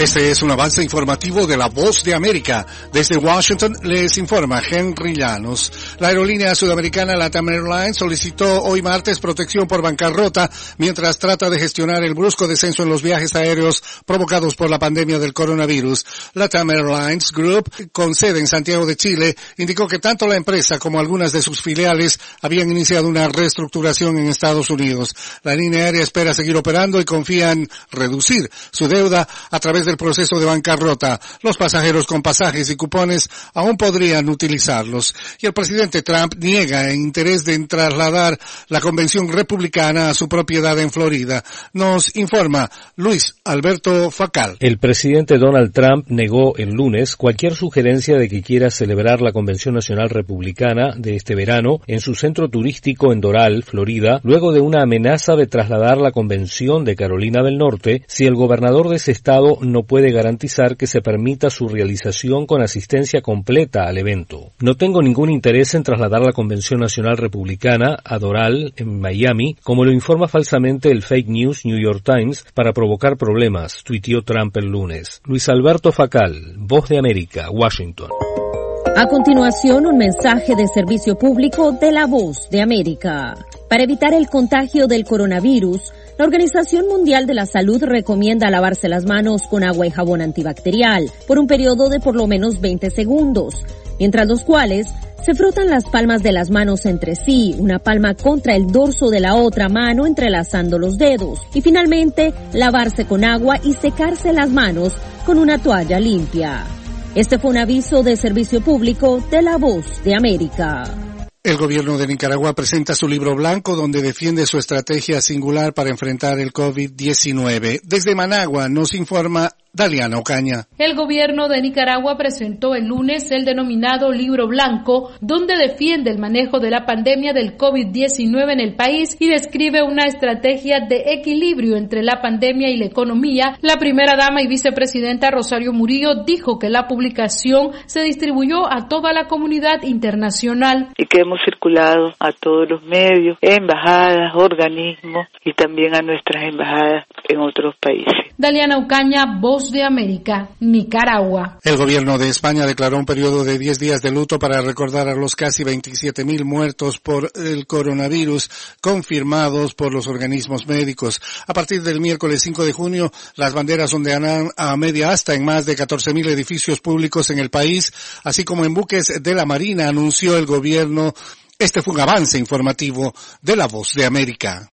Este es un avance informativo de La Voz de América. Desde Washington les informa Henry Llanos. La aerolínea sudamericana LATAM Airlines solicitó hoy martes protección por bancarrota mientras trata de gestionar el brusco descenso en los viajes aéreos provocados por la pandemia del coronavirus. LATAM Airlines Group, con sede en Santiago de Chile, indicó que tanto la empresa como algunas de sus filiales habían iniciado una reestructuración en Estados Unidos. La línea aérea espera seguir operando y confía en reducir su deuda a través del proceso de bancarrota. Los pasajeros con pasajes y cupones aún podrían utilizarlos. Y el presidente Trump niega el interés de trasladar la convención republicana a su propiedad en Florida. Nos informa Luis Alberto Facal. El presidente Donald Trump negó el lunes cualquier sugerencia de que quiera celebrar la Convención Nacional Republicana de este verano en su centro turístico en Doral, Florida, luego de una amenaza de trasladar la convención de Carolina del Norte si el gobernador de ese estado no puede garantizar que se permita su realización con asistencia completa al evento. No tengo ningún interés en trasladar la Convención Nacional Republicana a Doral, en Miami, como lo informa falsamente el fake news New York Times para provocar problemas, tuiteó Trump el lunes. Luis Alberto Facal, Voz de América, Washington. A continuación, un mensaje de servicio público de La Voz de América. Para evitar el contagio del coronavirus, la Organización Mundial de la Salud recomienda lavarse las manos con agua y jabón antibacterial por un periodo de por lo menos 20 segundos, mientras los cuales se frotan las palmas de las manos entre sí, una palma contra el dorso de la otra mano entrelazando los dedos, y finalmente lavarse con agua y secarse las manos con una toalla limpia. Este fue un aviso de servicio público de La Voz de América. El gobierno de Nicaragua presenta su libro blanco donde defiende su estrategia singular para enfrentar el COVID-19. Desde Managua nos informa Daliana Ocaña. El gobierno de Nicaragua presentó el lunes el denominado Libro Blanco, donde defiende el manejo de la pandemia del COVID-19 en el país y describe una estrategia de equilibrio entre la pandemia y la economía. La primera dama y vicepresidenta Rosario Murillo dijo que la publicación se distribuyó a toda la comunidad internacional. Y que hemos circulado a todos los medios, embajadas, organismos y también a nuestras embajadas en otros países. Daliana Ocaña, Voz de América, Nicaragua. El gobierno de España declaró un periodo de 10 días de luto para recordar a los casi 27,000 muertos por el coronavirus confirmados por los organismos médicos. A partir del miércoles 5 de junio, las banderas ondearán a media asta en más de 14,000 edificios públicos en el país, así como en buques de la Marina, anunció el gobierno. Este fue un avance informativo de La Voz de América.